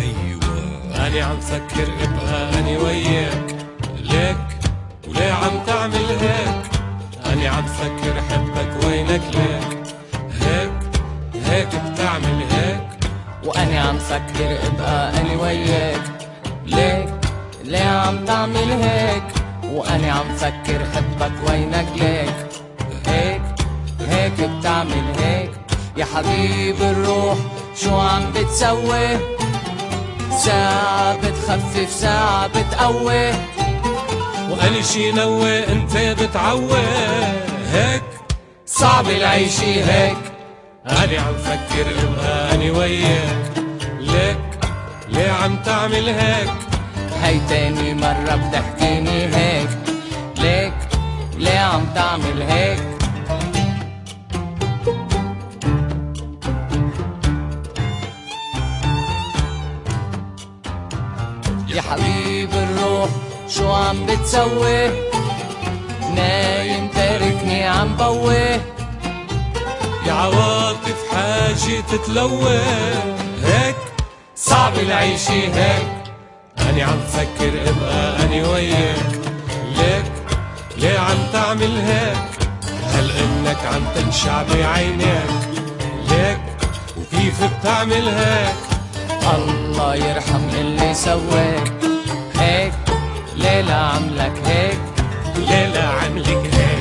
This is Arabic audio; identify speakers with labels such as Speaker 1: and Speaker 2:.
Speaker 1: أيوة أنا عم فكر ابقى أنا وياك، ليك وليه عم تعمل هيك؟ أنا عم فكر حبك وينك ليك؟ هيك بتعمل هيك؟
Speaker 2: وأنا عم فكر ابقى أنا وياك، ليك ليه عم تعمل هيك؟ وأنا عم فكر حبك وينك ليك؟ هيك بتعمل هيك؟ يا حبيب الروح شو عم بتسوي؟ ساعة بتخفف ساعة بتقوي،
Speaker 1: وأنا شي نوي انت بتعوي، هيك
Speaker 2: صعب العيشة هيك.
Speaker 1: أنا عم فكر ابقى أنا وياك، ليك ليه عم تعمل هيك؟
Speaker 2: هي تاني مرة بتحكيني هيك، ليك ليه عم تعمل هيك؟ يا حبيب الروح شو عم بتسوي؟ نايم تاركني عم بوي،
Speaker 1: يا عواطف حاجة تتلوى، هيك
Speaker 2: صعب العيشة هيك.
Speaker 1: أنا عم فكر ابقى أنا وياك، ليك ليه عم تعمل هيك؟ هل إنك عم تنشع بعينيك؟ ليك وكيف بتعمل هيك؟
Speaker 2: الله يرحم اللي سواك، هيك ليلة عملك هيك،
Speaker 1: ليلة عملك هيك.